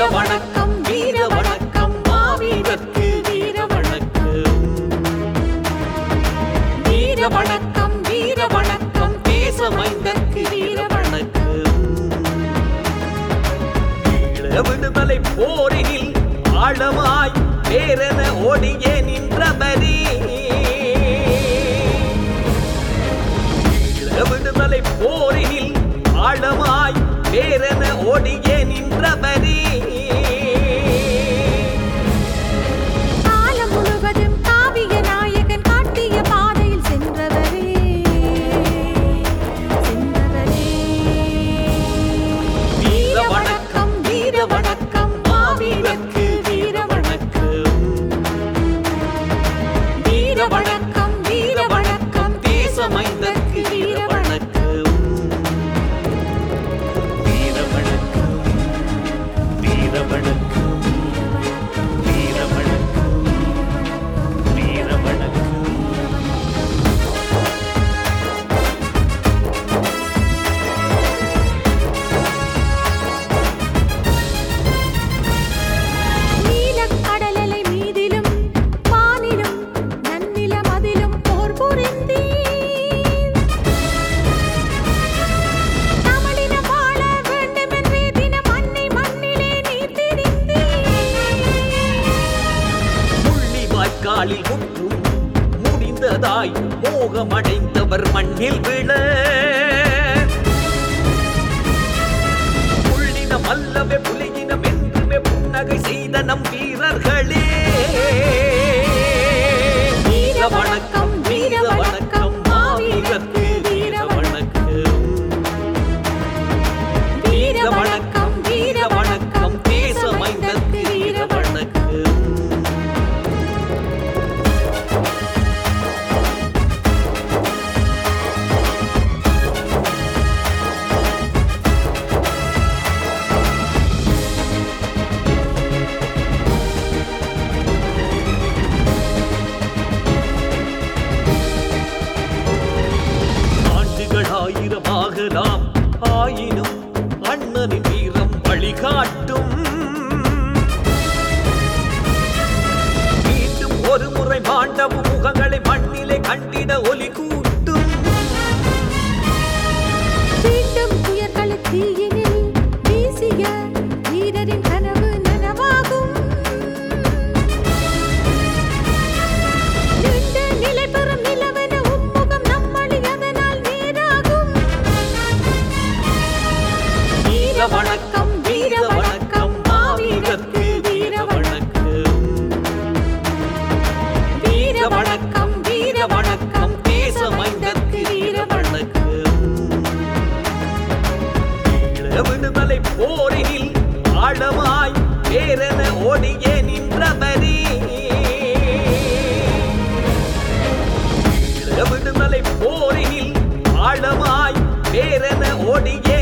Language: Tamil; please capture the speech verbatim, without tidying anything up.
வணக்கம் வீர வணக்கம் மாவீரர்க்கு வீர வணக்கம். வீர வணக்கம் வீர வணக்கம் தேசமைந்தர்க்கு வீர வணக்கம். ஈழ விடுதலை போரினில் ஆழமாய் வேரென ஓடிய நின்றவரே, ஈழ விடுதலை போரினில் ஆழமாய் வேரென ஓடிய நின்றவரே, காலம் முழுவதும் காவிய நாயகன் காட்டிய பாதையில் சென்றவரே சென்றவரே. வீர வணக்கம் வீர வணக்கம் மாவீரர்க்கு வீர வணக்கம். வீர வணக்கம் வீர வணக்கம் தேசமைந்தர்க்கு வீர வணக்கம். வீர வணக்கம் வீர வணக்கம் வீர வணக்கம் வீர வணக்கம். நீலக் கடலலை மீதிலும் வானிலும் நன்னில மதிலும் போர் புரிந்தீர். தமிழின வாழ வேண்டுமென்றே தினம் அன்னை மண்ணிலே நீர் திரிந்தீர். முள்ளி வாய்க்காலில் முற்றும் முடிந்ததாய் மோகமடைந்தவர் மண்ணில் விழ, புள்ளினம் அல்லவே புலியினம் என்றுமே புன்னகை செய்த நம் வீரர்களே. வீர வணக்கம் வீர வணக்கம் மாவீரர்க்கு வீர வணக்கம். வீர வணக்கம் வீர வணக்கம் தேசமைந்தர்க்கு வீர வணக்கம். ஆண்டுகள் ஆயிரமாகலாம் ஆயினும் அண்ணனின் வீரம் வழிகாட்டும். மீண்டும் ஒரு முறை மாண்டவும் முகங்களை மண்ணிலே கண்டிட ஒலி கூட்டும். மீண்டும் துயர்களை தீயினில் வீசிய வீரரின் கனவு நனவாகும். நீண்ட நிலை பெறும் நிலவென உம்முகம் நம்மளி அதனால் நேராகும். வீர வணக்கம் வீர வணக்கம் மாவீரர்க்கு வீர வணக்கம். வீர வணக்கம் வீர வணக்கம் தேசமைந்தர்க்கு வீர வணக்கம். ஈழ விடுதலை போரினில் ஆழமாய் வேரென ஓடிய நின்றவரே, ஈழ விடுதலை போரினில் ஆழமாய் வேரென ஓடிய